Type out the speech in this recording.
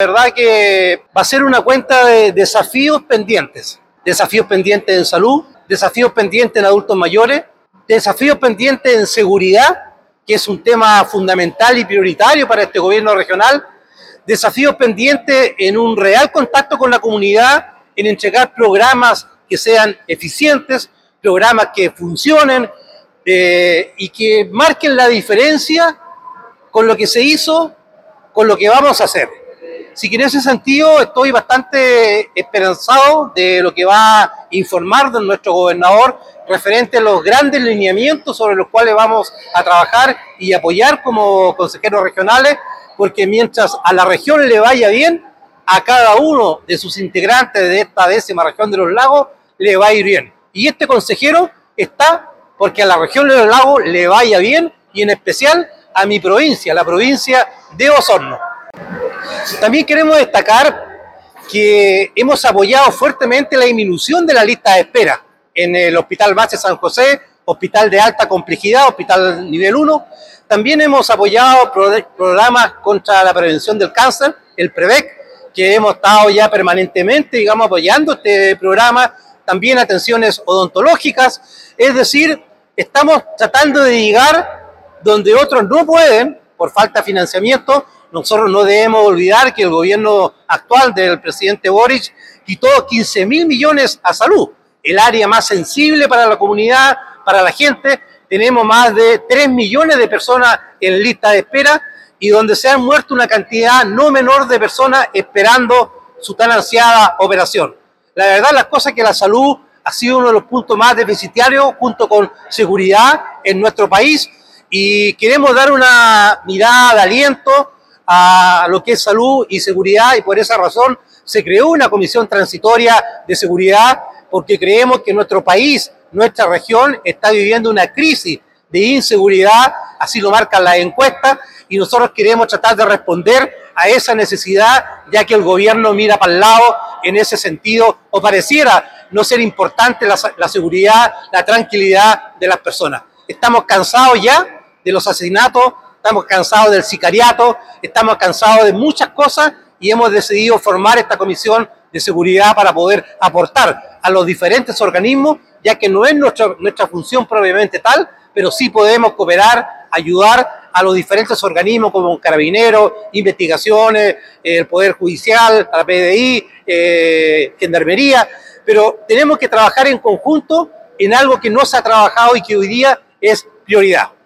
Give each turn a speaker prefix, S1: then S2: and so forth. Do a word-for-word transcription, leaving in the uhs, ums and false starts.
S1: La verdad que va a ser una cuenta de desafíos pendientes. Desafíos pendientes en salud, desafíos pendientes en adultos mayores, desafíos pendientes en seguridad, que es un tema fundamental y prioritario para este gobierno regional, desafíos pendientes en un real contacto con la comunidad, en entregar programas que sean eficientes, programas que funcionen eh, y que marquen la diferencia con lo que se hizo, con lo que vamos a hacer. Así que en ese sentido estoy bastante esperanzado de lo que va a informar de nuestro gobernador referente a los grandes lineamientos sobre los cuales vamos a trabajar y apoyar como consejeros regionales, porque mientras a la región le vaya bien, a cada uno de sus integrantes de esta décima región de los lagos le va a ir bien. Y este consejero está porque a la región de los lagos le vaya bien, y en especial a mi provincia, la provincia de Osorno. También queremos destacar que hemos apoyado fuertemente la disminución de la lista de espera en el Hospital Base San José, hospital de alta complejidad, hospital nivel uno. También hemos apoyado programas contra la prevención del cáncer, el PREVEC, que hemos estado ya permanentemente, digamos, apoyando este programa. También atenciones odontológicas, es decir, estamos tratando de llegar donde otros no pueden por falta de financiamiento. Nosotros no debemos olvidar que el gobierno actual del presidente Boric quitó quince mil millones a salud, el área más sensible para la comunidad, para la gente. Tenemos más de tres millones de personas en lista de espera y donde se han muerto una cantidad no menor de personas esperando su tan ansiada operación. La verdad, las cosas que la salud ha sido uno de los puntos más deficitarios junto con seguridad en nuestro país, y queremos dar una mirada de aliento a lo que es salud y seguridad, y por esa razón se creó una comisión transitoria de seguridad, porque creemos que nuestro país, nuestra región, está viviendo una crisis de inseguridad, así lo marcan las encuestas, y nosotros queremos tratar de responder a esa necesidad, ya que el gobierno mira para el lado en ese sentido, o pareciera no ser importante la, la seguridad, la tranquilidad de las personas. Estamos cansados ya de los asesinatos, estamos cansados del sicariato, estamos cansados de muchas cosas, y hemos decidido formar esta comisión de seguridad para poder aportar a los diferentes organismos, ya que no es nuestra, nuestra función propiamente tal, pero sí podemos cooperar, ayudar a los diferentes organismos como Carabineros, Investigaciones, el Poder Judicial, la P D I, eh, Gendarmería, pero tenemos que trabajar en conjunto en algo que no se ha trabajado y que hoy día es prioridad.